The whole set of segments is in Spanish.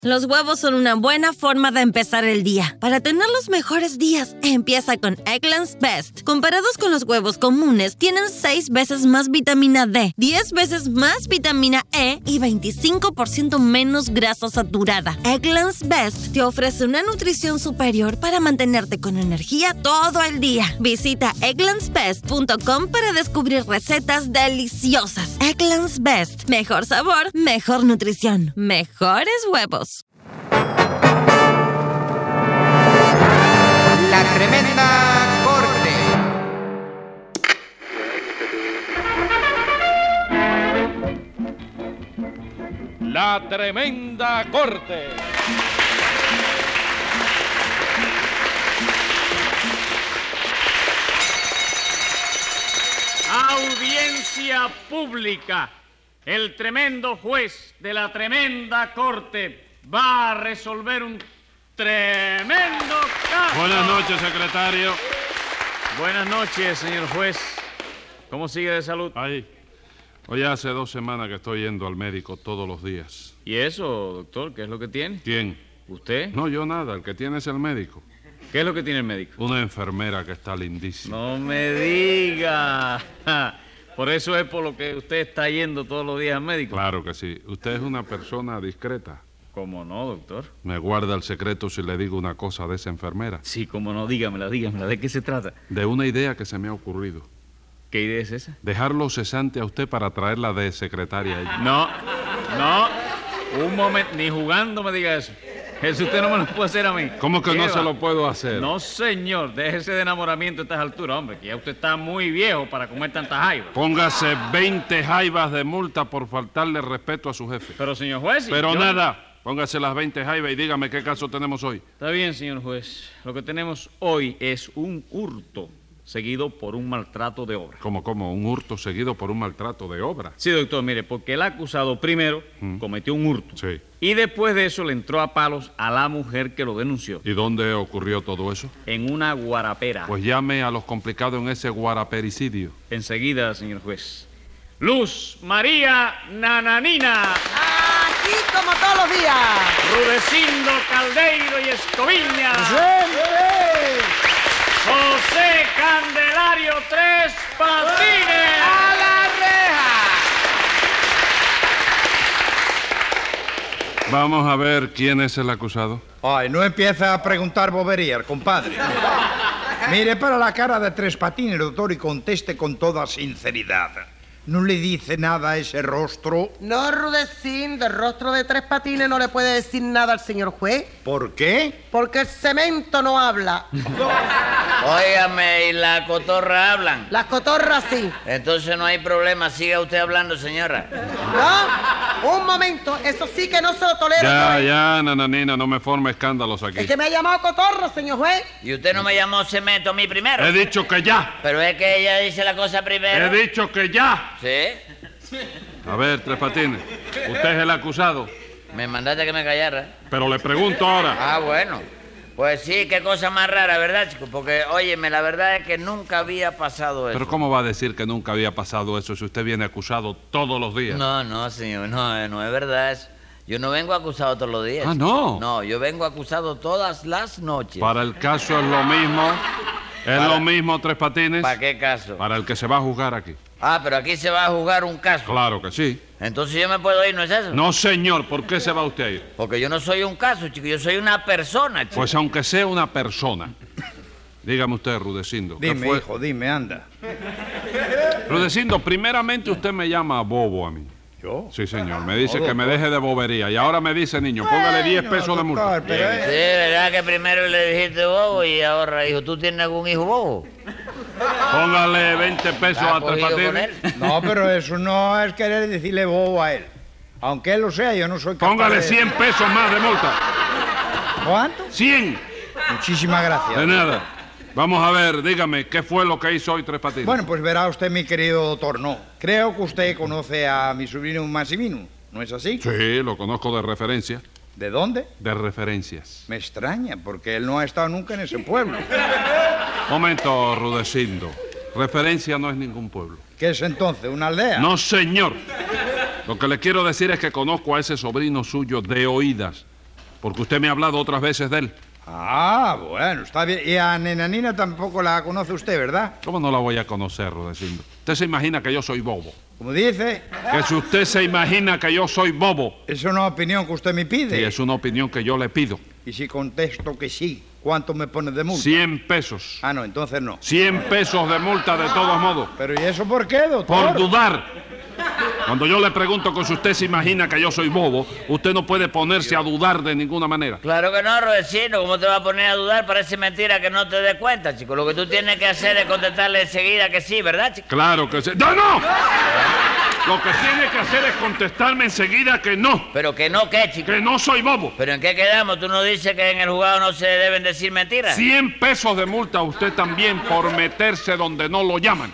Los huevos son una buena forma de empezar el día. Para tener los mejores días, empieza con Eggland's Best. Comparados con los huevos comunes, tienen 6 veces más vitamina D, 10 veces más vitamina E y 25% menos grasa saturada. Eggland's Best te ofrece una nutrición superior para mantenerte con energía todo el día. Visita egglandsbest.com para descubrir recetas deliciosas. Eggland's Best. Mejor sabor, mejor nutrición, mejores huevos. La Tremenda Corte. La Tremenda Corte. Audiencia pública. El tremendo juez de la Tremenda Corte va a resolver un tremendo caso. Buenas noches, secretario. Buenas noches, señor juez. ¿Cómo sigue de salud? Ay, hoy hace 2 semanas que estoy yendo al médico todos los días. ¿Y eso, doctor? ¿Qué es lo que tiene? ¿Quién? ¿Usted? No, yo nada, el que tiene es el médico. ¿Qué es lo que tiene el médico? Una enfermera que está lindísima. No me diga. Por eso es por lo que usted está yendo todos los días al médico. Claro que sí. Usted es una persona discreta. ¿Cómo no, doctor? ¿Me guarda el secreto si le digo una cosa de esa enfermera? Sí, cómo no, dígamela. ¿De qué se trata? De una idea que se me ha ocurrido. ¿Qué idea es esa? Dejarlo cesante a usted para traerla de secretaria a ella. No, un momento, ni jugando me diga eso. Eso usted no me lo puede hacer a mí. ¿Cómo que no se lo puedo hacer? No, señor, déjese de enamoramiento a estas alturas, hombre, que ya usted está muy viejo para comer tantas jaivas. Póngase 20 jaivas de multa por faltarle respeto a su jefe. Pero, señor juez... Pero nada, póngase las 20 jaivas y dígame qué caso tenemos hoy. Está bien, señor juez. Lo que tenemos hoy es un hurto seguido por un maltrato de obra. ¿Cómo? ¿Un hurto seguido por un maltrato de obra? Sí, doctor, mire, porque el acusado primero cometió un hurto. Sí. Y después de eso le entró a palos a la mujer que lo denunció. ¿Y dónde ocurrió todo eso? En una guarapera. Pues llame a los complicados en ese guarapericidio. Enseguida, señor juez. Luz María Nananina. Aquí como todos los días. Rudecindo Caldeiro y Escoviña. José Candelario Tres Patines. ¡A la reja! Vamos a ver quién es el acusado. Ay, no empieza a preguntar boberías, compadre. Mire para la cara de Tres Patines, doctor, y conteste con toda sinceridad. ¿No le dice nada a ese rostro? No, Rudecín, del rostro de Tres Patines no le puede decir nada al señor juez. ¿Por qué? Porque el cemento no habla. Óigame, ¿y la cotorra hablan? Las cotorras sí. Entonces no hay problema, siga usted hablando, señora. No, un momento, eso sí que no se lo tolero. Ya, nananina, no me forme escándalos aquí. Es que me ha llamado cotorra, señor juez. ¿Y usted no me llamó cemento a mí primero? He dicho que ya. Pero es que ella dice la cosa primero. He dicho que ya. ¿Sí? A ver, Tres Patines, usted es el acusado. Me mandaste que me callara. Pero le pregunto ahora. Ah, bueno. Pues sí, qué cosa más rara, ¿verdad, chico? Porque, óyeme, la verdad es que nunca había pasado eso. Pero ¿cómo va a decir que nunca había pasado eso si usted viene acusado todos los días? No, señor, no es verdad eso. Yo no vengo acusado todos los días. Ah, ¿no? No, yo vengo acusado todas las noches. Para el caso es lo mismo. Lo mismo, Tres Patines. ¿Para qué caso? Para el que se va a juzgar aquí. Ah, pero aquí se va a jugar un caso. Claro que sí. Entonces yo me puedo ir, ¿no es eso? No, señor, ¿por qué se va usted a ir? Porque yo no soy un caso, chico, yo soy una persona, chico. Pues aunque sea una persona. Dígame usted, Rudecindo. ¿qué Dime, fue? hijo, dime, anda. Rudecindo, primeramente used me llama bobo a mí. ¿Yo? Sí, señor. Me dice No, que me doctor. deje de bobería. Y ahora me dice, niño, póngale 10 pesos de multa. Doctor, pero Sí, ¿verdad que primero le dijiste bobo y ahora dijo, ¿tú tienes algún hijo bobo? Póngale 20 pesos ¿Has a Tres podido con Patines. él? No, pero eso no es querer decirle bobo a él. Aunque él lo sea, yo no soy capaz Póngale de... 100 pesos más de multa. ¿Cuánto? 100. Muchísimas gracias. De nada. Vamos a ver, dígame, ¿qué fue lo que hizo hoy Tres Patines? Bueno, pues verá usted, mi querido doctor, no. Creo que usted conoce a mi sobrino Massimino, ¿no es así? Sí, lo conozco de referencia. ¿De dónde? De referencias. Me extraña, porque él no ha estado nunca en ese pueblo. Momento, Rudecindo. Referencia no es ningún pueblo. ¿Qué es entonces, una aldea? No, señor. Lo que le quiero decir es que conozco a ese sobrino suyo de oídas. porque usted me ha hablado otras veces de él. Ah, bueno, está bien. Y a Nananina tampoco la conoce usted, ¿verdad? ¿Cómo no la voy a conocer, Rudecindo? Usted se imagina que yo soy bobo. Como dice, Que si usted se imagina que yo soy bobo. es una opinión que usted me pide. Sí, es una opinión que yo le pido. Y si contesto que sí, ¿cuánto me pone de multa? 100 pesos. Ah, no, entonces no. 100 pesos de multa de todos modos. Pero ¿y eso por qué, doctor? Por dudar. Cuando yo le pregunto que si usted se imagina que yo soy bobo, usted no puede ponerse a dudar de ninguna manera. Claro que no, Rudecindo. ¿Cómo te va a poner a dudar? Parece mentira que no te des cuenta, chico. Lo que tú tienes que hacer es contestarle enseguida que sí, ¿verdad, chico? Claro que sí. ¡No, no! Lo que tiene que hacer es contestarme enseguida que no. ¿Pero que no qué, chico? Que no soy bobo. ¿Pero en qué quedamos? ¿Tú no dices que en el juzgado no se deben decir mentiras? 100 pesos de multa a usted también por meterse donde no lo llaman.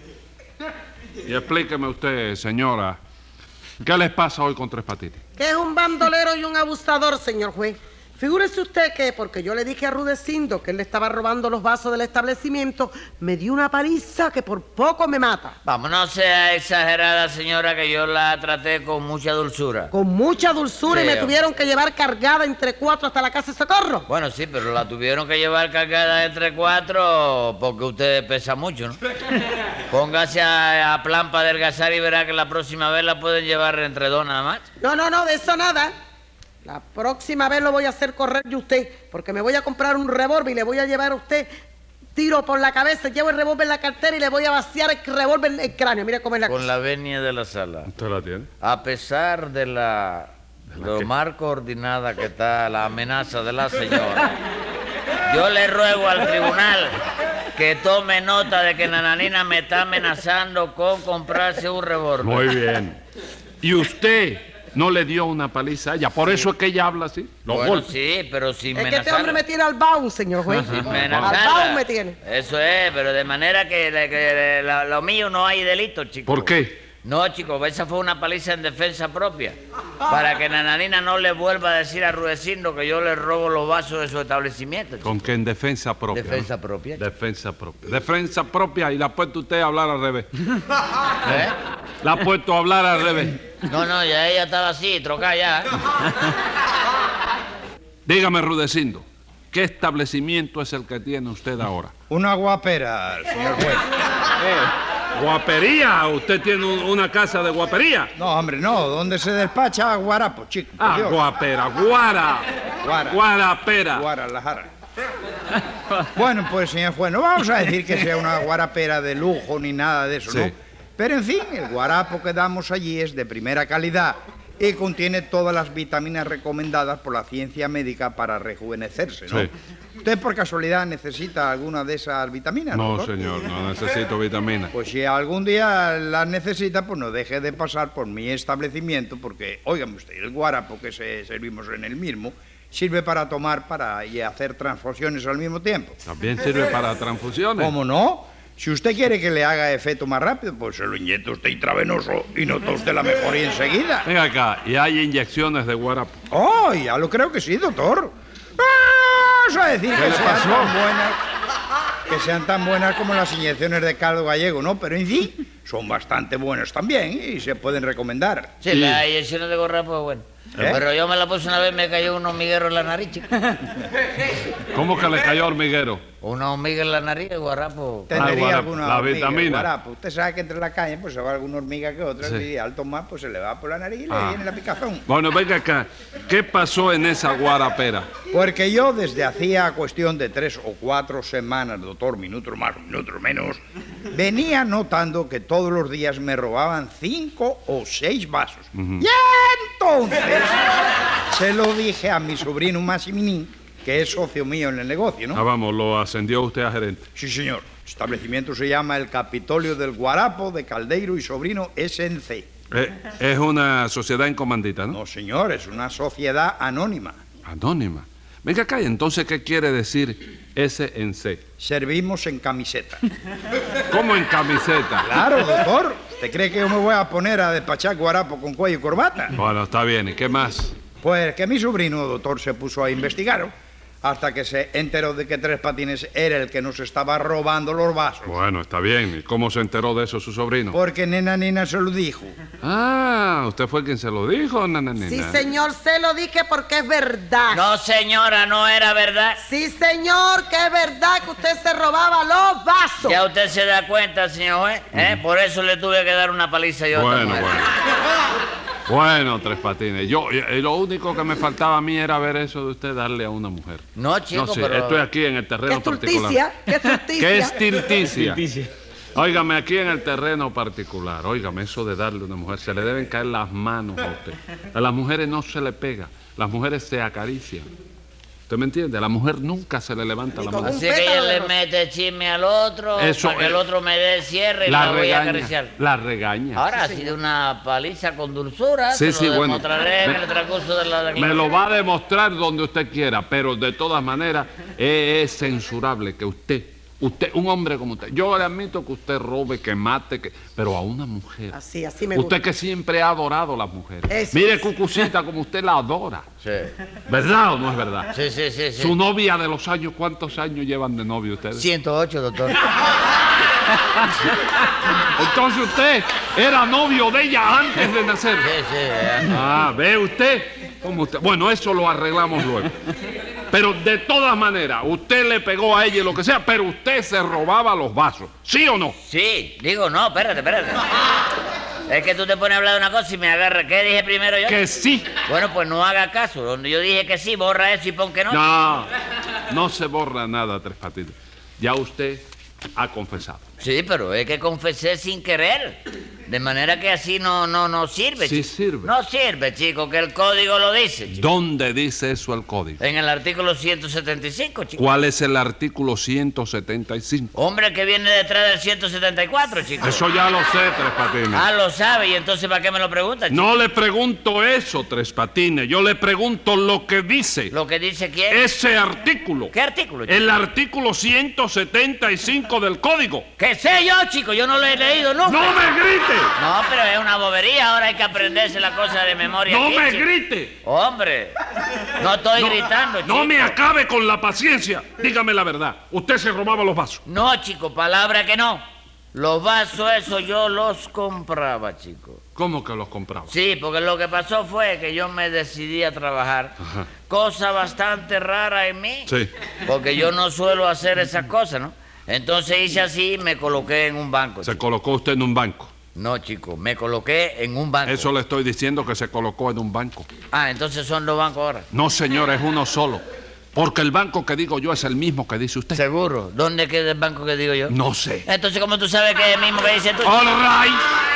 Y explíqueme usted, señora, ¿qué les pasa hoy con Tres Patines? Que es un bandolero y un abusador, señor juez. Figúrese usted que, porque yo le dije a Rudecindo que él le estaba robando los vasos del establecimiento, me dio una paliza que por poco me mata. Vamos, no sea exagerada, señora, que yo la traté con mucha dulzura. Con mucha dulzura Sí, y me hombre. tuvieron que llevar cargada entre 4 hasta la casa de socorro. Bueno, sí, pero la tuvieron que llevar cargada entre 4 porque usted pesa mucho, ¿no? Póngase a plan para adelgazar y verá que la próxima vez la pueden llevar entre 2 nada más. No, de eso nada. La próxima vez lo voy a hacer correr de usted, porque me voy a comprar un revólver y le voy a llevar a usted tiro por la cabeza, llevo el revólver en la cartera y le voy a vaciar el revólver en el cráneo. Mira cómo es la Con cosa. la venia de la sala. ¿Usted la tiene? A pesar de lo más coordinada que está la amenaza de la señora, yo le ruego al tribunal que tome nota de que Nananina me está amenazando con comprarse un revólver. Muy bien. ¿Y usted no le dio una paliza a ella? Por eso es que ella habla así. Los Bueno, golpes. sí, pero sin Es que este amenazarla. hombre me tiene al baúl, señor juez. Sin Al amenazarla. baúl me tiene. Eso es, pero de manera que lo mío no hay delito, chico. ¿Por qué? No, chico, esa fue una paliza en defensa propia. Para que Nananina no le vuelva a decir a Rudecindo que yo le robo los vasos de su establecimiento, chico. Con que en defensa propia. Defensa ¿no? propia. Defensa propia. Defensa propia y la ha puesto usted a hablar al revés. ¿Eh? La ha puesto a hablar al revés. No, ya ella estaba así, trocada ya. Dígame, Rudecindo, ¿qué establecimiento es el que tiene usted ahora? Una guapera, señor juez. ¿Guapería? ¿Usted tiene una casa de guapería? No, hombre, no. ¿Dónde se despacha guarapo, chico? Por Ah, Dios. guapera, guara. Guara. Guarapera. Guadalajara. Bueno, pues, señor juez, no vamos a decir que sea una guarapera de lujo ni nada de eso, Sí. ¿no? Pero, en fin, el guarapo que damos allí es de primera calidad y contiene todas las vitaminas recomendadas por la ciencia médica para rejuvenecerse, ¿no? Sí. ¿Usted, por casualidad, necesita alguna de esas vitaminas, No, doctor? señor, no necesito vitamina. Pues si algún día las necesita, pues no deje de pasar por mi establecimiento, porque, óigame usted, el guarapo que servimos en el mismo sirve para tomar y hacer transfusiones al mismo tiempo. ¿También sirve para transfusiones? ¿Cómo no? Si usted quiere que le haga efecto más rápido, pues se lo inyecta usted intravenoso y nota usted la mejoría enseguida. Venga acá, ¿y hay inyecciones de guarapo? ¡Oh, ya lo creo que sí, doctor! Vamos a decir ¿Qué que le sean pasó? tan buenas, que sean tan buenas como las inyecciones de caldo gallego, ¿no? Pero en fin, son bastante buenas también y se pueden recomendar. Sí, la inyección de guarapo es buena. ¿Eh? Pero yo me la puse una vez y me cayó un hormiguero en la nariz, chico. ¿Cómo que le cayó hormiguero? Una hormiga en la nariz, el guarapo. Tendría guarapo, alguna la hormiga, vitamina. guarapo. Usted sabe que entre la caña pues se va alguna hormiga que otra Sí. y al tomar pues se le va por la nariz y le Ah. viene la picazón. Bueno, venga acá, ¿qué pasó en esa guarapera? Porque yo desde hacía cuestión de 3 o 4 semanas, doctor, minutos más, minutos menos, venía notando que todos los días me robaban 5 o 6 vasos. Y entonces se lo dije a mi sobrino Massiminín, que es socio mío en el negocio, Ah, ¿no? vamos, lo ascendió usted a gerente. Sí, señor. El establecimiento se llama el Capitolio del Guarapo de Caldeiro y Sobrino SNC. Es una sociedad en comandita, ¿no? No, señor, es una sociedad anónima. Anónima. Venga acá, ¿y entonces qué quiere decir SNC? Servimos en camiseta. ¿Cómo en camiseta? Claro, doctor. ¿Usted cree que yo me voy a poner a despachar guarapo con cuello y corbata? Bueno, está bien, ¿y qué más? Pues que mi sobrino, doctor, se puso a investigar. hasta que se enteró de que Tres Patines era el que nos estaba robando los vasos. Bueno, está bien. ¿Y cómo se enteró de eso su sobrino? Porque Nena se lo dijo. Ah, ¿usted fue quien se lo dijo, Nananina? Sí, señor, se lo dije porque es verdad. No, señora, no era verdad. Sí, señor, que es verdad que usted se robaba los vasos. Ya usted se da cuenta, señor juez, Por eso le tuve que dar una paliza yo a otra Bueno, mujer. Bueno, Tres Patines. Lo único que me faltaba a mí era ver eso de usted darle a una mujer. No, chico, No sé, pero... estoy aquí en el ¿Qué terreno estulticia? particular. ¿Qué estulticia? ¿Qué estilticia? Óigame, aquí en el terreno particular, óigame, eso de darle a una mujer, se le deben caer las manos a usted. A las mujeres no se le pega, las mujeres se acarician. ¿Usted me entiende? A la mujer nunca se le levanta la mano. Así que ella le mete chisme al otro, Eso para que el es. otro me dé el cierre y la voy a acariciar. La regaña. Ahora ha sido una paliza con dulzura, Sí, se lo bueno. demostraré en el transcurso de la Me declaración. lo va a demostrar donde usted quiera, pero de todas maneras es censurable que usted, un hombre como usted, yo le admito que usted robe, que mate, pero a una mujer. Así me gusta. Usted que siempre ha adorado a las mujeres. Eso Mire, es. Cucucita, como usted la adora. Sí. ¿Verdad o no es verdad? Sí. Su novia de los años, ¿cuántos años llevan de novio ustedes? 108, doctor. Entonces usted era novio de ella antes de nacer. Sí. Ah, ¿ve usted? ¿Cómo usted? Bueno, eso lo arreglamos luego. Pero de todas maneras, usted le pegó a ella y lo que sea, pero usted se robaba los vasos. ¿Sí o no? Sí, digo, no, espérate. Es que tú te pones a hablar de una cosa y me agarras. ¿Qué dije primero yo? Que sí. Bueno, pues no haga caso. Donde yo dije que sí, borra eso y pon que no. No se borra nada, Tres Patines. Ya usted ha confesado. Sí, pero es que confesé sin querer. De manera que así no sirve, Sí chico. sirve. No sirve, chico, que el código lo dice, chico. ¿Dónde dice eso el código? En el artículo 175, chico. ¿Cuál es el artículo 175? Hombre, que viene detrás del 174, chico. Eso ya lo sé, Tres Patines. Ah, lo sabe, y entonces ¿para qué me lo pregunta, chico? No le pregunto eso, Tres Patines. Yo le pregunto lo que dice ¿Lo que dice quién? ese artículo. ¿Qué artículo, chico? El artículo 175 del código. ¿Qué sé yo, chico? Yo no lo he leído nunca. ¡No me grite! No, pero es una bobería. Ahora hay que aprenderse la cosa de memoria. ¡No aquí, me chico. grite! Hombre, no estoy gritando, chico. No me acabe con la paciencia. Dígame la verdad. Usted se robaba los vasos. No, chico, palabra que no. Los vasos esos yo los compraba, chico. ¿Cómo que los compraba? Sí, porque lo que pasó fue que yo me decidí a trabajar. Ajá. Cosa bastante rara en mí. Sí. Porque yo no suelo hacer esas cosas, ¿no? Entonces hice así y me coloqué en un banco. Se chico. colocó usted en un banco. No, chico, me coloqué en un banco. Eso le estoy diciendo que se colocó en un banco. Ah, entonces son dos bancos ahora. No, señor, es uno solo. Porque el banco que digo yo es el mismo que dice usted. ¿Seguro? ¿Dónde queda el banco que digo yo? No sé. Entonces, ¿cómo tú sabes que es el mismo que dices tú? All right.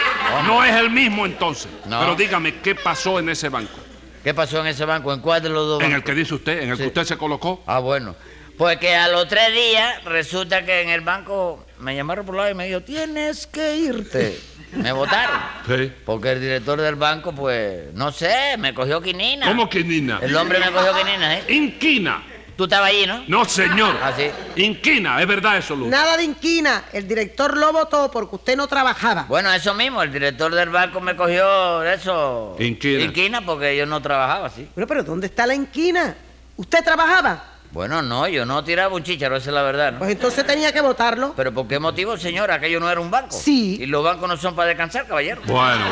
No es el mismo entonces. No. Pero dígame, ¿qué pasó en ese banco? ¿Qué pasó en ese banco? ¿En cuál de los dos En bancos? el que dice usted, en el que Sí. usted se colocó. Ah, bueno. Pues que a los 3 días resulta que en el banco me llamaron por lado y me dijo, tienes que irte. Me votaron. Sí. Porque el director del banco, pues, no sé, me cogió quinina. ¿Cómo quinina? El hombre me cogió quinina, ¿eh? Inquina. Tú estabas allí, ¿no? No, señor. Ah, sí. Inquina, es verdad eso, Luz. Nada de inquina. El director lo votó porque usted no trabajaba. Bueno, eso mismo, el director del banco me cogió eso. Inquina. Inquina porque yo no trabajaba, sí. Bueno, pero ¿dónde está la inquina? ¿Usted trabajaba? Bueno, no, yo no tiraba un chícharo, esa es la verdad, ¿no? Pues entonces tenía que votarlo. ¿Pero por qué motivo, señora? Aquello no era un banco. Sí. Y los bancos no son para descansar, caballero. Bueno.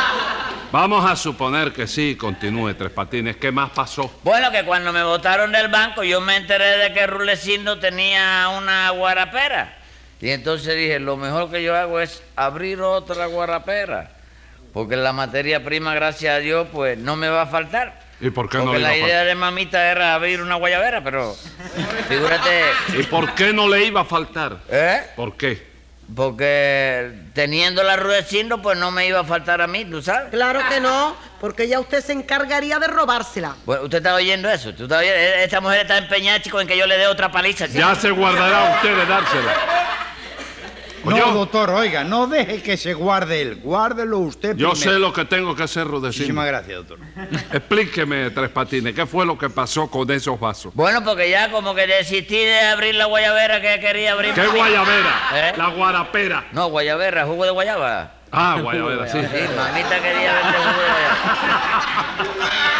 Vamos a suponer que sí, continúe, Tres Patines. ¿Qué más pasó? Bueno, que cuando me botaron del banco, yo me enteré de que Rulecindo tenía una guarapera. Y entonces dije, lo mejor que yo hago es abrir otra guarapera. Porque la materia prima, gracias a Dios, pues no me va a faltar. ¿Y por qué Porque no le iba la a idea faltar? de mamita era abrir una guayabera, pero figúrate, ¿Y por qué no le iba a faltar? ¿eh? ¿Por qué? Porque teniendo la Rudecindo, pues no me iba a faltar a mí, ¿tú sabes? Claro que no, porque ya usted se encargaría de robársela. Bueno, ¿usted está oyendo eso? ¿Tú estás oyendo? Esta mujer está empeñada, chico, en que yo le dé otra paliza, chico. Ya se guardará usted de dársela. No, Oye, doctor, oiga, no deje que se guarde él. Guárdelo usted yo primero. sé lo que tengo que hacer, Rudecindo. Muchísimas gracias, doctor. Explíqueme, Tres Patines, ¿qué fue lo que pasó con esos vasos? Bueno, porque ya como que desistí de abrir la guayabera que quería abrir. ¿Qué guayabera? ¿Eh? La guarapera. No, guayabera, jugo de guayaba. Ah, guayabera, sí. Sí, mamita quería verte jugo de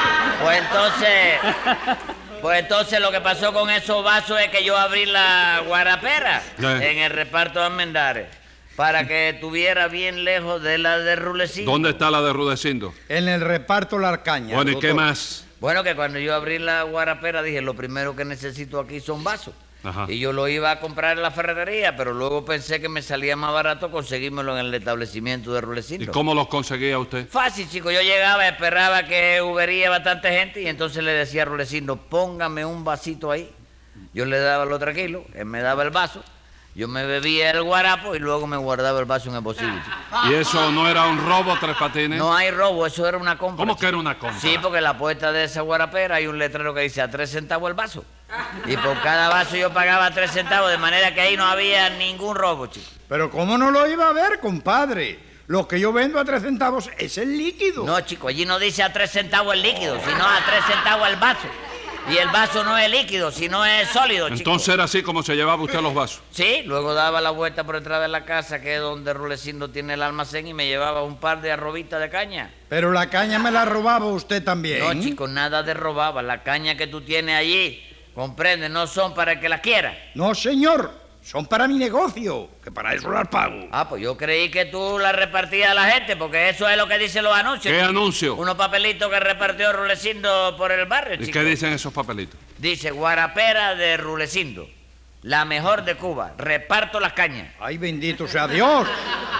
guayaba. Pues entonces lo que pasó con esos vasos es que yo abrí la guarapera en el reparto de Almendares para que estuviera bien lejos de la de Rudecindo. ¿Dónde está la de Rudecindo? En el reparto La Arcaña. Bueno, ¿y doctor. qué más? Bueno, que cuando yo abrí la guarapera dije, lo primero que necesito aquí son vasos. Ajá. Y yo lo iba a comprar en la ferretería, pero luego pensé que me salía más barato conseguírmelo en el establecimiento de ¿Y Rudecindo. cómo los conseguía usted? Fácil, chico. Yo llegaba, esperaba que hubiera bastante gente y entonces le decía a Rudecindo, póngame un vasito ahí. Yo le daba los 3 kilos, él me daba el vaso, yo me bebía el guarapo y luego me guardaba el vaso en el bolsillo, chico. ¿Y eso no era un robo, Tres Patines? No hay robo, eso era una compra. ¿Cómo chico. que era una compra? Sí, porque en la puerta de esa guarapera hay un letrero que dice a 3 centavos el vaso. Y por cada vaso yo pagaba 3 centavos, de manera que ahí no había ningún robo, chico. Pero ¿cómo no lo iba a ver, compadre? Lo que yo vendo a 3 centavos es el líquido. No, chico, allí no dice a 3 centavos el líquido, sino a 3 centavos el vaso. Y el vaso no es líquido, sino es sólido, chico. Entonces era así como se llevaba usted los vasos. Sí, luego daba la vuelta por detrás de la casa, que es donde Rudecindo tiene el almacén, y me llevaba un par de arrobitas de caña. Pero la caña me la robaba usted también. No, chico, nada de robaba. La caña que tú tienes allí, comprende, no son para el que las quiera. No, señor. Son para mi negocio, que para eso las pago. Ah, pues yo creí que tú las repartías a la gente, porque eso es lo que dicen los anuncios. ¿Qué chico. anuncio? Unos papelitos que repartió Rudecindo por el barrio, ¿Y chico. qué dicen esos papelitos? Dice, guarapera de Rudecindo, la mejor de Cuba, reparto las cañas. Ay, bendito sea Dios.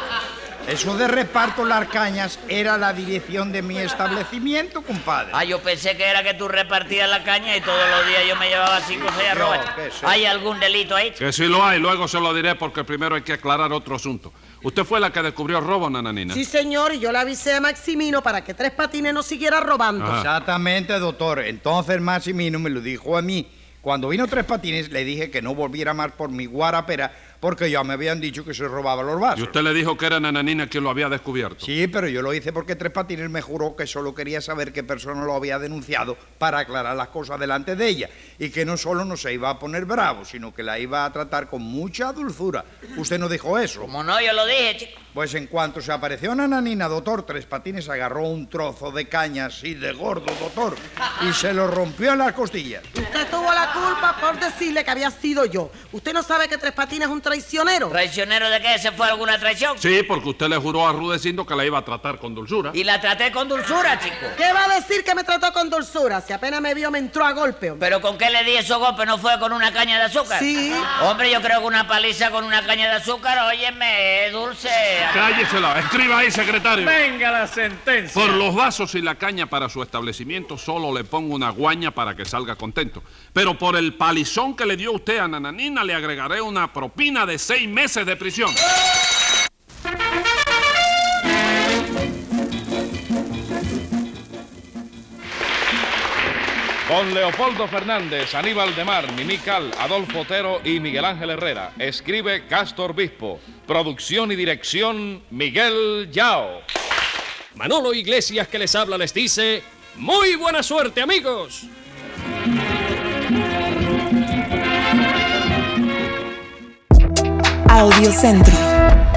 Eso de reparto las cañas era la dirección de mi establecimiento, compadre. Ah, yo pensé que era que tú repartías la caña y todos los días yo me llevaba 5 o 6 arrobas. qué sé. ¿Hay algún delito ahí? Que sí lo hay, luego se lo diré porque primero hay que aclarar otro asunto. ¿Usted fue la que descubrió el robo, Nananina? Sí, señor, y yo le avisé a Maximino para que Tres Patines no siguiera robando. Ajá. Exactamente, doctor. Entonces Maximino me lo dijo a mí. Cuando vino Tres Patines le dije que no volviera más por mi guarapera porque ya me habían dicho que se robaba los vasos. ¿Y usted le dijo que era Nananina quien lo había descubierto? Sí, pero yo lo hice porque Tres Patines me juró que solo quería saber qué persona lo había denunciado para aclarar las cosas delante de ella y que no solo no se iba a poner bravo, sino que la iba a tratar con mucha dulzura. ¿Usted no dijo eso? Como no, yo lo dije, chico. Pues en cuanto se apareció Nananina, doctor, Tres Patines agarró un trozo de caña así de gordo, doctor, y se lo rompió en las costillas. Usted tuvo la culpa por decirle que había sido yo. ¿Usted no sabe que Tres Patines es un traicionero? ¿Traicionero de qué? ¿Se fue alguna traición? Sí, porque usted le juró a Rudecindo que la iba a tratar con dulzura. Y la traté con dulzura, chico. ¿Qué va a decir que me trató con dulzura? Si apenas me vio, me entró a golpe. Hombre. ¿Pero con qué le di esos golpes? ¿No fue con una caña de azúcar? Sí. Hombre, yo creo que una paliza con una caña de azúcar, óyeme, es dulce. Cállesela, escriba ahí, secretario. Venga la sentencia. Por los vasos y la caña para su establecimiento solo le pongo una guaña para que salga contento. Pero por el palizón que le dio usted a Nananina le agregaré una propina de 6 meses de prisión. Con Leopoldo Fernández, Aníbal de Mar, Mimical, Adolfo Otero y Miguel Ángel Herrera. Escribe Castor Bispo. Producción y dirección Miguel Yao. Manolo Iglesias, que les habla, les dice: ¡muy buena suerte, amigos! Audiocentro.